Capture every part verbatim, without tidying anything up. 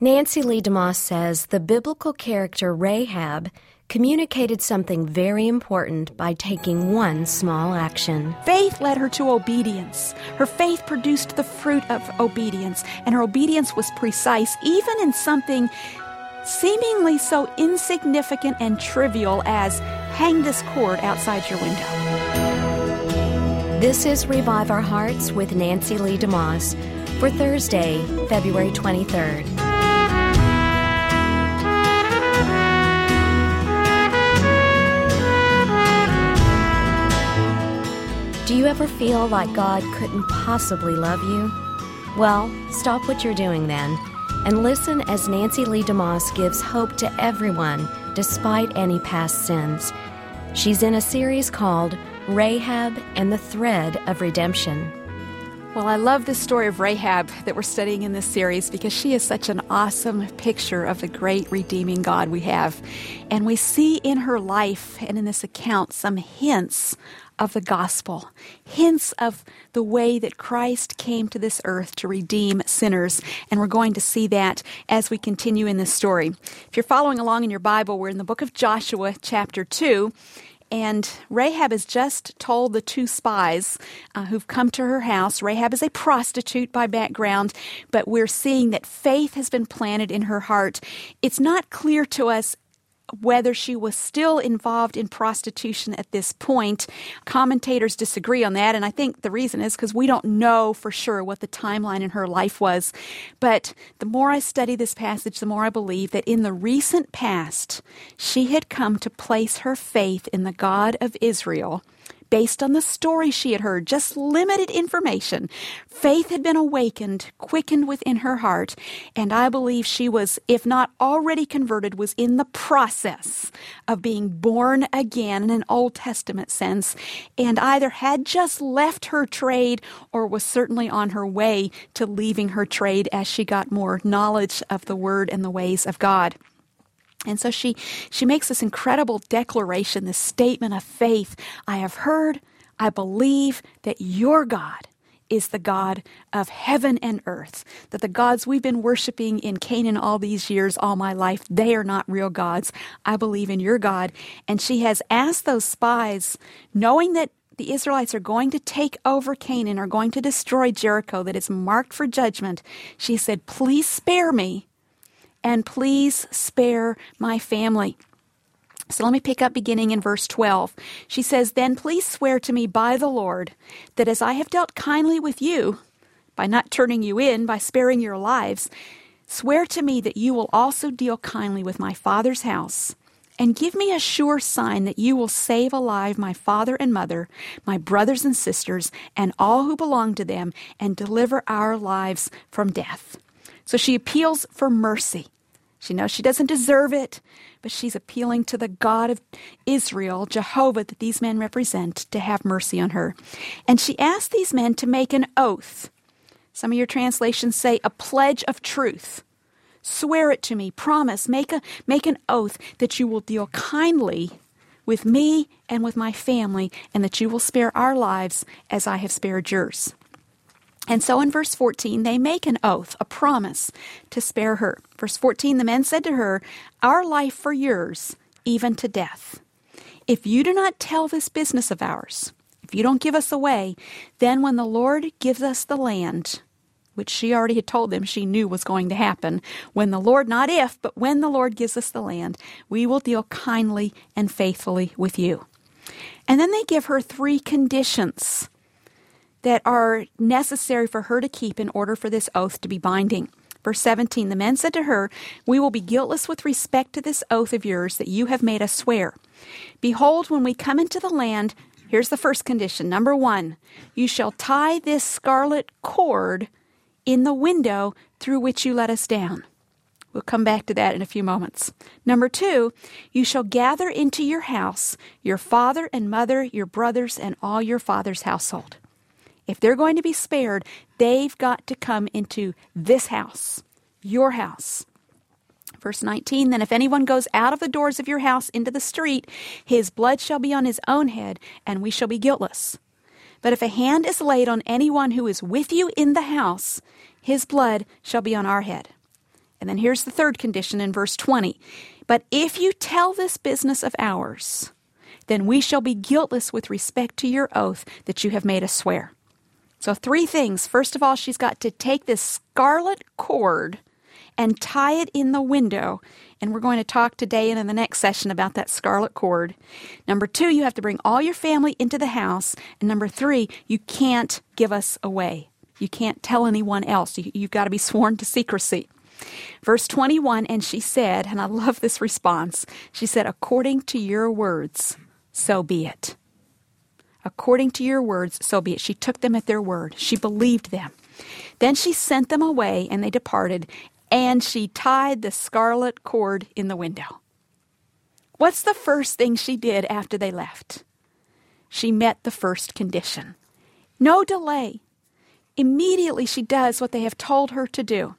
Nancy Lee DeMoss says the biblical character Rahab communicated something very important by taking one small action. Faith led her to obedience. Her faith produced the fruit of obedience, and her obedience was precise, even in something seemingly so insignificant and trivial as hang this cord outside your window. This is Revive Our Hearts with Nancy Lee DeMoss for Thursday, February twenty-third. Do you ever feel like God couldn't possibly love you? Well, stop what you're doing then and listen as Nancy Lee DeMoss gives hope to everyone despite any past sins. She's in a series called Rahab and the Thread of Redemption. Well, I love this story of Rahab that we're studying in this series because she is such an awesome picture of the great redeeming God we have. And we see in her life and in this account some hints of the gospel, hints of the way that Christ came to this earth to redeem sinners. And we're going to see that as we continue in this story. If you're following along in your Bible, we're in the book of Joshua, chapter two. And Rahab has just told the two spies uh, who've come to her house. Rahab is a prostitute by background, but we're seeing that faith has been planted in her heart. It's not clear to us whether she was still involved in prostitution at this point. Commentators disagree on that, and I think the reason is because we don't know for sure what the timeline in her life was. But the more I study this passage, the more I believe that in the recent past, she had come to place her faith in the God of Israel based on the story she had heard, just limited information. Faith had been awakened, quickened within her heart, and I believe she was, if not already converted, was in the process of being born again in an Old Testament sense, and either had just left her trade or was certainly on her way to leaving her trade as she got more knowledge of the Word and the ways of God. And so she, she makes this incredible declaration, this statement of faith. I have heard, I believe that your God is the God of heaven and earth, that the gods we've been worshiping in Canaan all these years, all my life, they are not real gods. I believe in your God. And she has asked those spies, knowing that the Israelites are going to take over Canaan, are going to destroy Jericho, that it's marked for judgment. She said, please spare me. And please spare my family. So let me pick up beginning in verse twelve. She says, then please swear to me by the Lord that as I have dealt kindly with you, by not turning you in, by sparing your lives, swear to me that you will also deal kindly with my father's house, and give me a sure sign that you will save alive my father and mother, my brothers and sisters, and all who belong to them, and deliver our lives from death. So she appeals for mercy. She knows she doesn't deserve it, but she's appealing to the God of Israel, Jehovah, that these men represent, to have mercy on her. And she asks these men to make an oath. Some of your translations say a pledge of truth. Swear it to me, promise, make a make an oath that you will deal kindly with me and with my family, and that you will spare our lives as I have spared yours. And so in verse fourteen, they make an oath, a promise to spare her. Verse fourteen, the men said to her, our life for yours, even to death. If you do not tell this business of ours, if you don't give us away, then when the Lord gives us the land, which she already had told them she knew was going to happen, when the Lord, not if, but when the Lord gives us the land, we will deal kindly and faithfully with you. And then they give her three conditions that are necessary for her to keep in order for this oath to be binding. Verse seventeen, the men said to her, we will be guiltless with respect to this oath of yours that you have made us swear. Behold, when we come into the land, here's the first condition. Number one, you shall tie this scarlet cord in the window through which you let us down. We'll come back to that in a few moments. Number two, you shall gather into your house your father and mother, your brothers, and all your father's household. If they're going to be spared, they've got to come into this house, your house. Verse nineteen, then if anyone goes out of the doors of your house into the street, his blood shall be on his own head, and we shall be guiltless. But if a hand is laid on anyone who is with you in the house, his blood shall be on our head. And then here's the third condition in verse twenty. But if you tell this business of ours, then we shall be guiltless with respect to your oath that you have made us swear. So three things. First of all, she's got to take this scarlet cord and tie it in the window. And we're going to talk today and in the next session about that scarlet cord. Number two, you have to bring all your family into the house. And number three, you can't give us away. You can't tell anyone else. You, you've got to be sworn to secrecy. Verse twenty-one, and she said, and I love this response, she said, according to your words, so be it. According to your words, so be it. She took them at their word. She believed them. Then she sent them away, and they departed, and she tied the scarlet cord in the window. What's the first thing she did after they left? She met the first condition. No delay. Immediately she does what they have told her to do.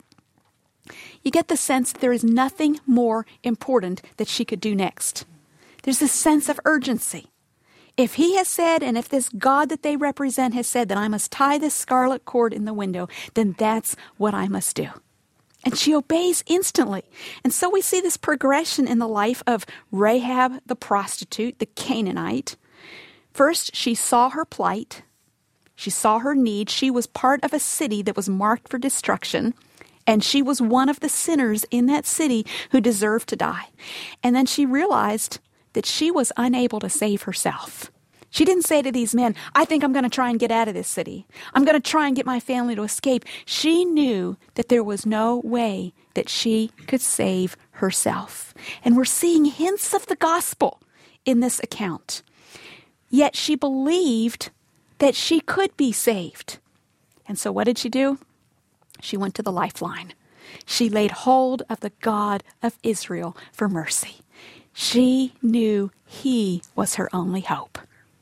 You get the sense that there is nothing more important that she could do next. There's a sense of urgency. If he has said, and if this God that they represent has said that I must tie this scarlet cord in the window, then that's what I must do. And she obeys instantly. And so we see this progression in the life of Rahab the prostitute, the Canaanite. First, she saw her plight. She saw her need. She was part of a city that was marked for destruction. And she was one of the sinners in that city who deserved to die. And then she realized that she was unable to save herself. She didn't say to these men, I think I'm going to try and get out of this city. I'm going to try and get my family to escape. She knew that there was no way that she could save herself. And we're seeing hints of the gospel in this account. Yet she believed that she could be saved. And so what did she do? She went to the lifeline. She laid hold of the God of Israel for mercy. She knew he was her only hope.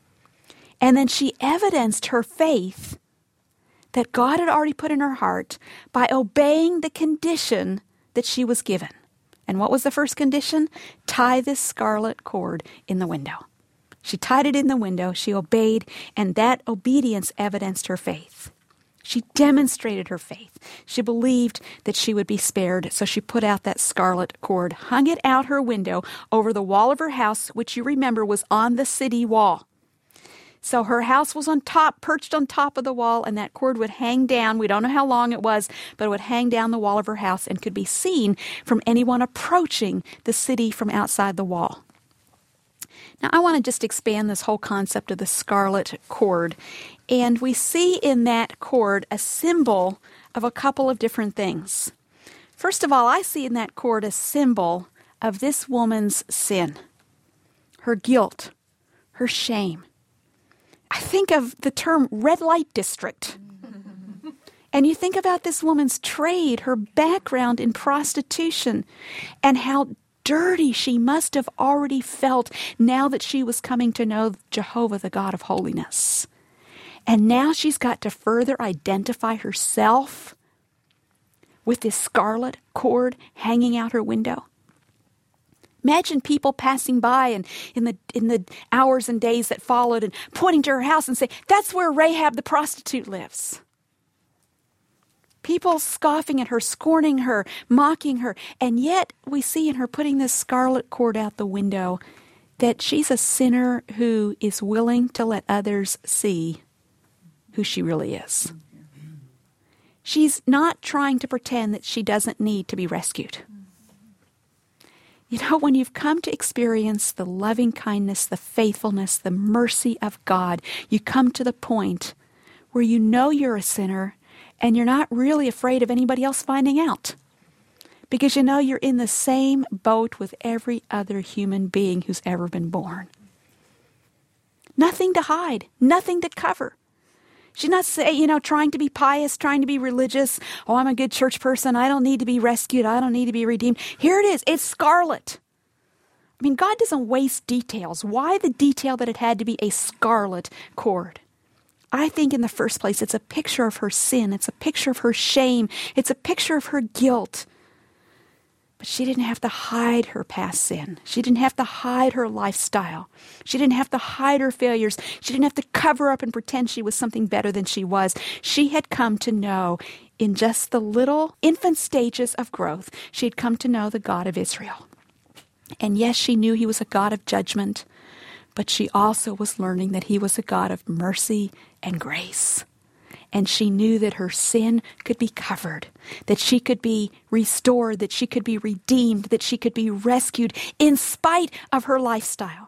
And then she evidenced her faith that God had already put in her heart by obeying the condition that she was given. And what was the first condition? Tie this scarlet cord in the window. She tied it in the window, she obeyed, and that obedience evidenced her faith. She demonstrated her faith. She believed that she would be spared, so she put out that scarlet cord, hung it out her window over the wall of her house, which you remember was on the city wall. So her house was on top, perched on top of the wall, and that cord would hang down. We don't know how long it was, but it would hang down the wall of her house and could be seen from anyone approaching the city from outside the wall. Now, I want to just expand this whole concept of the scarlet cord. And we see in that cord a symbol of a couple of different things. First of all, I see in that cord a symbol of this woman's sin, her guilt, her shame. I think of the term red light district. And you think about this woman's trade, her background in prostitution, and how dirty she must have already felt now that she was coming to know Jehovah, the God of holiness. And now she's got to further identify herself with this scarlet cord hanging out her window. Imagine people passing by and in the in the hours and days that followed and pointing to her house and say, that's where Rahab the prostitute lives. People scoffing at her, scorning her, mocking her. And yet we see in her putting this scarlet cord out the window that she's a sinner who is willing to let others see who she really is. She's not trying to pretend that she doesn't need to be rescued. You know, when you've come to experience the loving kindness, the faithfulness, the mercy of God, you come to the point where you know you're a sinner and you're not really afraid of anybody else finding out. Because you know you're in the same boat with every other human being who's ever been born. Nothing to hide, nothing to cover. She's not, say, you know, trying to be pious, trying to be religious. Oh, I'm a good church person. I don't need to be rescued. I don't need to be redeemed. Here it is. It's scarlet. I mean, God doesn't waste details. Why the detail that it had to be a scarlet cord? I think in the first place, it's a picture of her sin. It's a picture of her shame. It's a picture of her guilt. But she didn't have to hide her past sin. She didn't have to hide her lifestyle. She didn't have to hide her failures. She didn't have to cover up and pretend she was something better than she was. She had come to know in just the little infant stages of growth, she had come to know the God of Israel. And yes, she knew he was a God of judgment, but she also was learning that he was a God of mercy and grace. And she knew that her sin could be covered, that she could be restored, that she could be redeemed, that she could be rescued in spite of her lifestyle.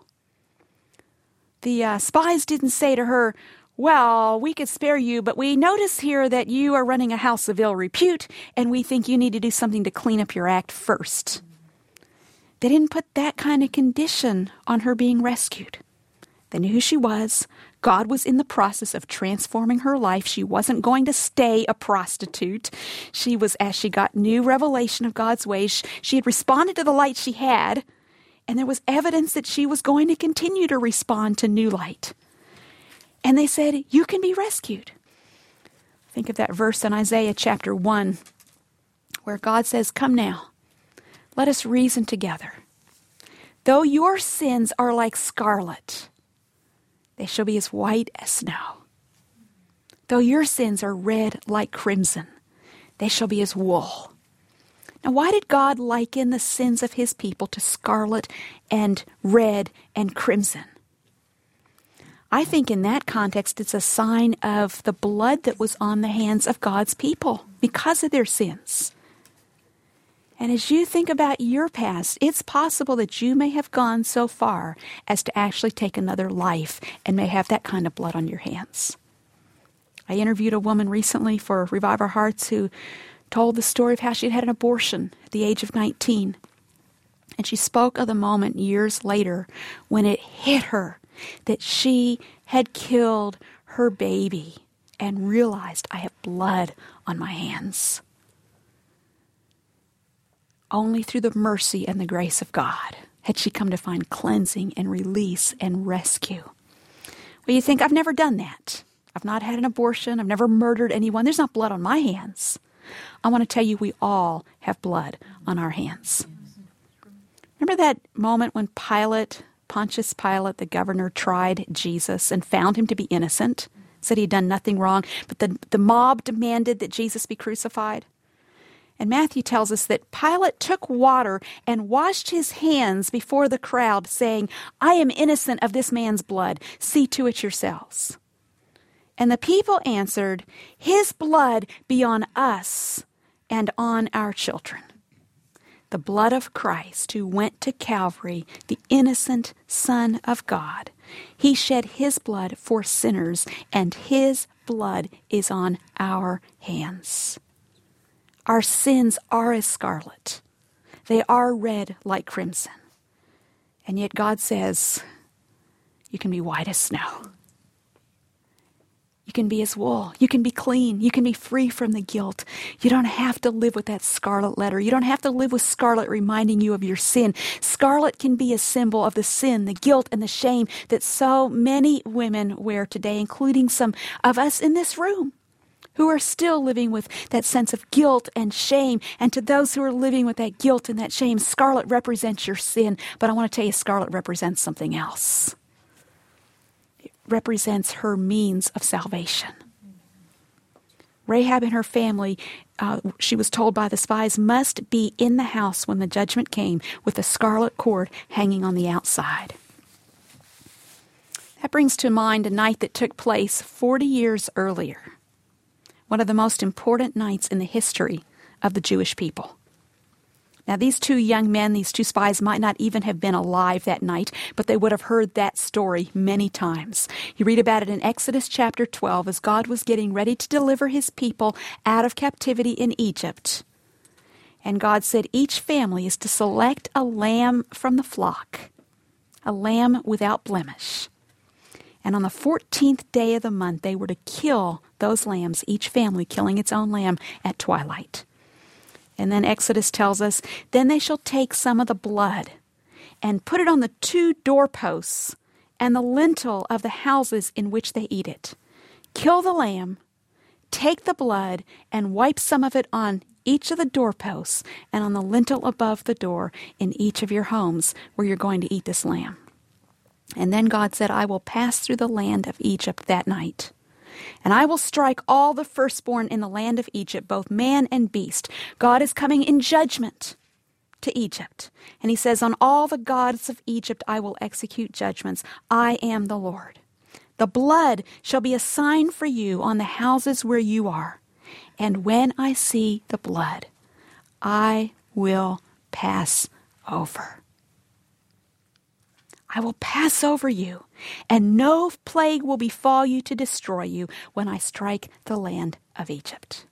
The uh, spies didn't say to her, well, we could spare you, but we notice here that you are running a house of ill repute, and we think you need to do something to clean up your act first. They didn't put that kind of condition on her being rescued. They knew who she was. God was in the process of transforming her life. She wasn't going to stay a prostitute. She was, as she got new revelation of God's ways, she had responded to the light she had, and there was evidence that she was going to continue to respond to new light. And they said, you can be rescued. Think of that verse in Isaiah chapter one, where God says, come now, let us reason together. Though your sins are like scarlet, they shall be as white as snow. Though your sins are red like crimson, they shall be as wool. Now, why did God liken the sins of his people to scarlet and red and crimson? I think in that context, it's a sign of the blood that was on the hands of God's people because of their sins. And as you think about your past, it's possible that you may have gone so far as to actually take another life and may have that kind of blood on your hands. I interviewed a woman recently for Revive Our Hearts who told the story of how she had had an abortion at the age of nineteen. And she spoke of the moment years later when it hit her that she had killed her baby and realized, I have blood on my hands. Only through the mercy and the grace of God had she come to find cleansing and release and rescue. Well, you think, I've never done that. I've not had an abortion. I've never murdered anyone. There's not blood on my hands. I want to tell you, we all have blood on our hands. Remember that moment when Pilate, Pontius Pilate, the governor, tried Jesus and found him to be innocent, said he had done nothing wrong, but the, the mob demanded that Jesus be crucified? And Matthew tells us that Pilate took water and washed his hands before the crowd, saying, I am innocent of this man's blood. See to it yourselves. And the people answered, his blood be on us and on our children. The blood of Christ, who went to Calvary, the innocent Son of God. He shed his blood for sinners, and his blood is on our hands. Our sins are as scarlet. They are red like crimson. And yet God says, you can be white as snow. You can be as wool. You can be clean. You can be free from the guilt. You don't have to live with that scarlet letter. You don't have to live with scarlet reminding you of your sin. Scarlet can be a symbol of the sin, the guilt, and the shame that so many women wear today, including some of us in this room, who are still living with that sense of guilt and shame. And to those who are living with that guilt and that shame, scarlet represents your sin. But I want to tell you, scarlet represents something else. It represents her means of salvation. Rahab and her family, uh, she was told by the spies, must be in the house when the judgment came with the scarlet cord hanging on the outside. That brings to mind a night that took place forty years earlier. One of the most important nights in the history of the Jewish people. Now, these two young men, these two spies, might not even have been alive that night, but they would have heard that story many times. You read about it in Exodus chapter twelve as God was getting ready to deliver his people out of captivity in Egypt. And God said each family is to select a lamb from the flock, a lamb without blemish. And on the fourteenth day of the month, they were to kill those lambs, each family killing its own lamb at twilight. And then Exodus tells us, then they shall take some of the blood and put it on the two doorposts and the lintel of the houses in which they eat it. Kill the lamb, take the blood, and wipe some of it on each of the doorposts and on the lintel above the door in each of your homes where you're going to eat this lamb. And then God said, I will pass through the land of Egypt that night. And I will strike all the firstborn in the land of Egypt, both man and beast. God is coming in judgment to Egypt. And he says, on all the gods of Egypt I will execute judgments. I am the Lord. The blood shall be a sign for you on the houses where you are. And when I see the blood, I will pass over. I will pass over you, and no plague will befall you to destroy you when I strike the land of Egypt.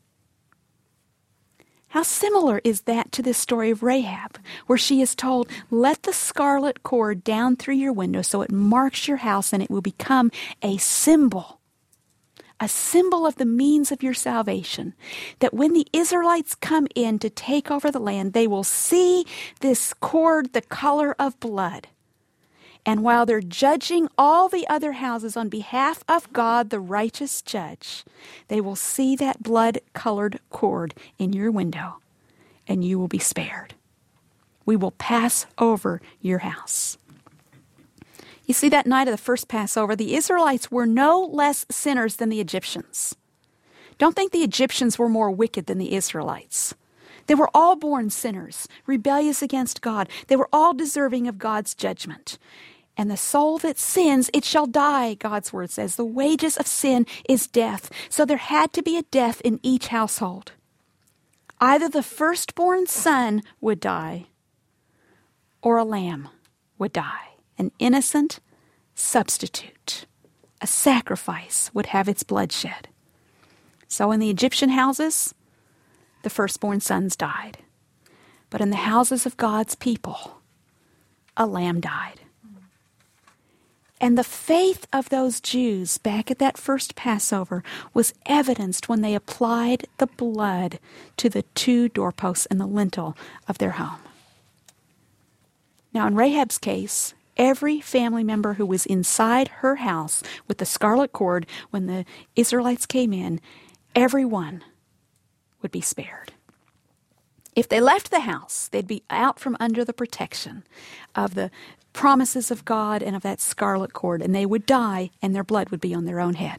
How similar is that to this story of Rahab, where she is told, let the scarlet cord down through your window so it marks your house and it will become a symbol, a symbol of the means of your salvation, that when the Israelites come in to take over the land, they will see this cord the color of blood. And while they're judging all the other houses on behalf of God, the righteous judge, they will see that blood-colored cord in your window, and you will be spared. We will pass over your house. You see, that night of the first Passover, the Israelites were no less sinners than the Egyptians. Don't think the Egyptians were more wicked than the Israelites. They were all born sinners, rebellious against God. They were all deserving of God's judgment. And the soul that sins, it shall die, God's word says. The wages of sin is death. So there had to be a death in each household. Either the firstborn son would die, or a lamb would die. An innocent substitute, a sacrifice, would have its blood shed. So in the Egyptian houses, the firstborn sons died. But in the houses of God's people, a lamb died. And the faith of those Jews back at that first Passover was evidenced when they applied the blood to the two doorposts and the lintel of their home. Now in Rahab's case, every family member who was inside her house with the scarlet cord when the Israelites came in, everyone would be spared. If they left the house, they'd be out from under the protection of the promises of God and of that scarlet cord, and they would die, and their blood would be on their own head.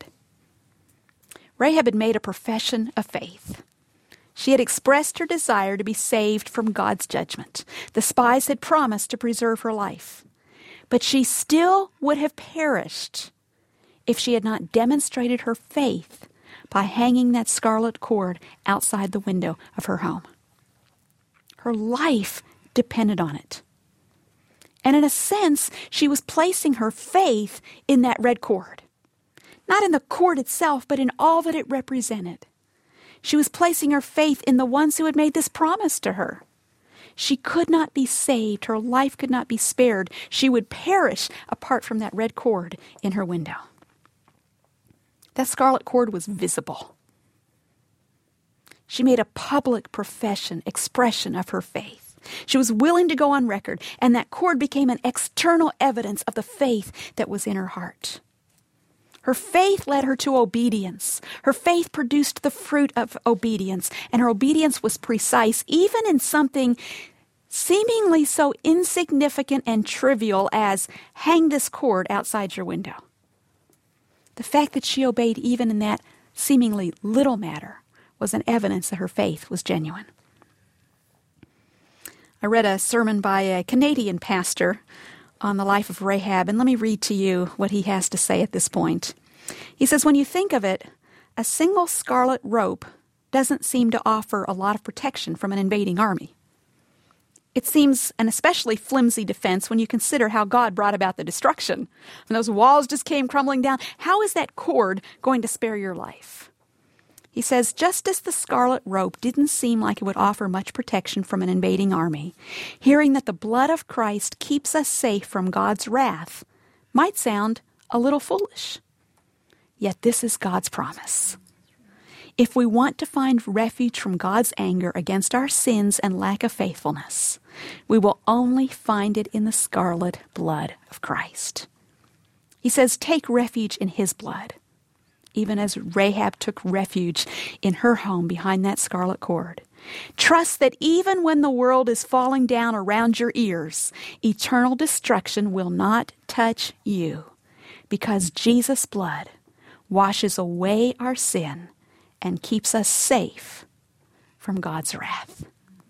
Rahab had made a profession of faith. She had expressed her desire to be saved from God's judgment. The spies had promised to preserve her life. But she still would have perished if she had not demonstrated her faith by hanging that scarlet cord outside the window of her home. Her life depended on it. And in a sense, she was placing her faith in that red cord. Not in the cord itself, but in all that it represented. She was placing her faith in the ones who had made this promise to her. She could not be saved. Her life could not be spared. She would perish apart from that red cord in her window. That scarlet cord was visible. She made a public profession, expression of her faith. She was willing to go on record, and that cord became an external evidence of the faith that was in her heart. Her faith led her to obedience. Her faith produced the fruit of obedience, and her obedience was precise, even in something seemingly so insignificant and trivial as hang this cord outside your window. The fact that she obeyed even in that seemingly little matter was an evidence that her faith was genuine. I read a sermon by a Canadian pastor on the life of Rahab, and let me read to you what he has to say at this point. He says, when you think of it, a single scarlet rope doesn't seem to offer a lot of protection from an invading army. It seems an especially flimsy defense when you consider how God brought about the destruction. When those walls just came crumbling down, how is that cord going to spare your life? He says, just as the scarlet rope didn't seem like it would offer much protection from an invading army, hearing that the blood of Christ keeps us safe from God's wrath might sound a little foolish. Yet this is God's promise. If we want to find refuge from God's anger against our sins and lack of faithfulness, we will only find it in the scarlet blood of Christ. He says, take refuge in His blood, even as Rahab took refuge in her home behind that scarlet cord. Trust that even when the world is falling down around your ears, eternal destruction will not touch you, because Jesus' blood washes away our sin, and keeps us safe from God's wrath.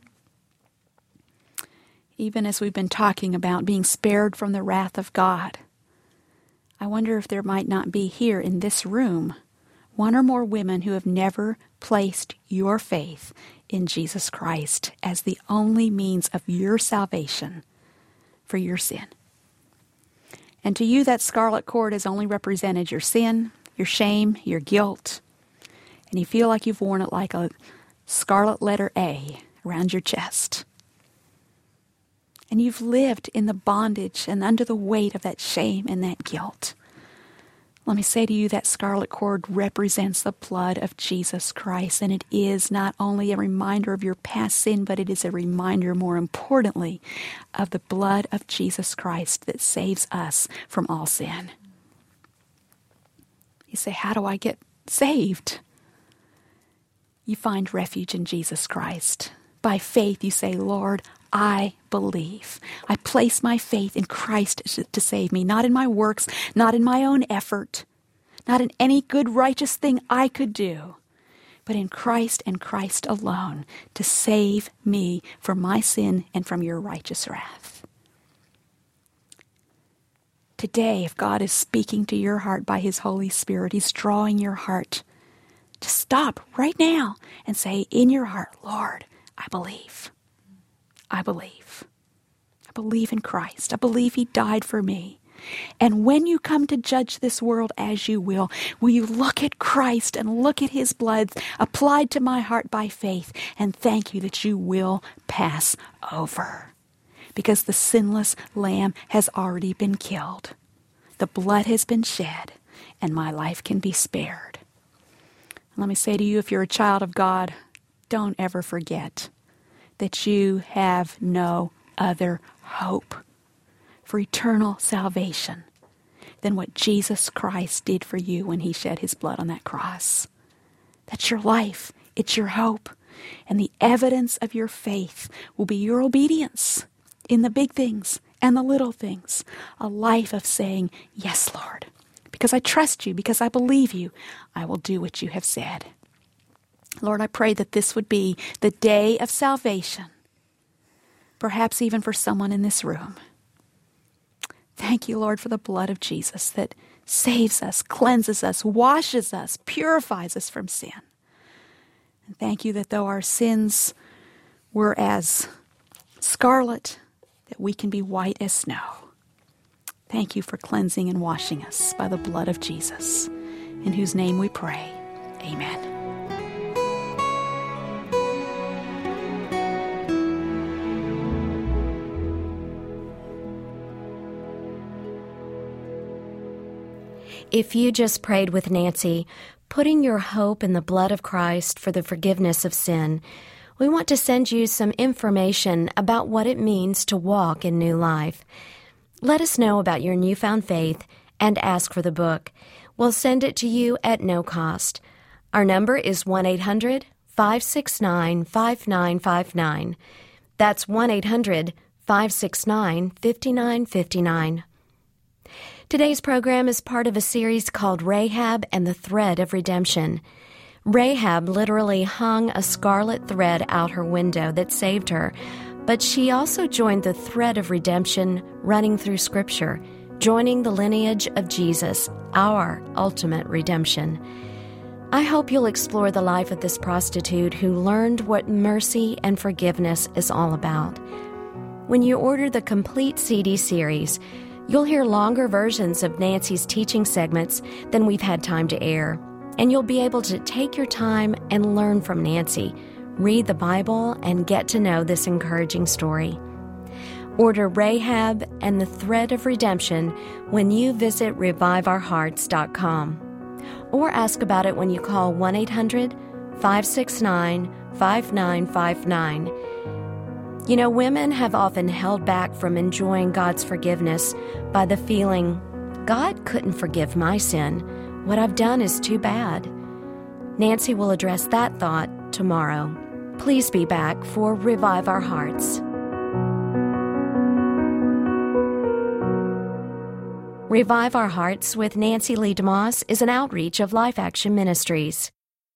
Even as we've been talking about being spared from the wrath of God, I wonder if there might not be here in this room one or more women who have never placed your faith in Jesus Christ as the only means of your salvation for your sin. And to you, that scarlet cord has only represented your sin, your shame, your guilt, and you feel like you've worn it like a scarlet letter A around your chest. And you've lived in the bondage and under the weight of that shame and that guilt. Let me say to you, that scarlet cord represents the blood of Jesus Christ, and it is not only a reminder of your past sin, but it is a reminder, more importantly, of the blood of Jesus Christ that saves us from all sin. You say, how do I get saved? You find refuge in Jesus Christ. By faith, you say, Lord, I believe. I place my faith in Christ to save me, not in my works, not in my own effort, not in any good righteous thing I could do, but in Christ and Christ alone to save me from my sin and from your righteous wrath. Today, if God is speaking to your heart by His Holy Spirit, He's drawing your heart to stop right now and say in your heart, Lord, I believe. I believe. I believe in Christ. I believe He died for me. And when you come to judge this world as you will, will you look at Christ and look at His blood applied to my heart by faith and thank you that you will pass over. Because the sinless Lamb has already been killed. The blood has been shed and my life can be spared. Let me say to you, if you're a child of God, don't ever forget that you have no other hope for eternal salvation than what Jesus Christ did for you when He shed His blood on that cross. That's your life. It's your hope. And the evidence of your faith will be your obedience in the big things and the little things. A life of saying, yes, Lord, because I trust you, because I believe you, I will do what you have said. Lord, I pray that this would be the day of salvation, perhaps even for someone in this room. Thank you, Lord, for the blood of Jesus that saves us, cleanses us, washes us, purifies us from sin. And thank you that though our sins were as scarlet, that we can be white as snow. Thank you for cleansing and washing us by the blood of Jesus, in whose name we pray. Amen. If you just prayed with Nancy, putting your hope in the blood of Christ for the forgiveness of sin, we want to send you some information about what it means to walk in new life. Let us know about your newfound faith and ask for the book. We'll send it to you at no cost. Our number is one eight hundred five six nine five nine five nine. That's one eight hundred five six nine five nine five nine. Today's program is part of a series called Rahab and the Thread of Redemption. Rahab literally hung a scarlet thread out her window that saved her, but she also joined the thread of redemption running through Scripture, joining the lineage of Jesus, our ultimate redemption. I hope you'll explore the life of this prostitute who learned what mercy and forgiveness is all about. When you order the complete C D series, you'll hear longer versions of Nancy's teaching segments than we've had time to air, and you'll be able to take your time and learn from Nancy, read the Bible, and get to know this encouraging story. Order Rahab and the Thread of Redemption when you visit revive our hearts dot com, or ask about it when you call one eight hundred five six nine five nine five nine. You know, women have often held back from enjoying God's forgiveness by the feeling, God couldn't forgive my sin. What I've done is too bad. Nancy will address that thought tomorrow. Please be back for Revive Our Hearts. Revive Our Hearts with Nancy Lee DeMoss is an outreach of Life Action Ministries.